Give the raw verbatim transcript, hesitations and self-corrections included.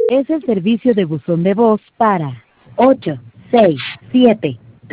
Es el servicio de buzón de voz para ocho seis siete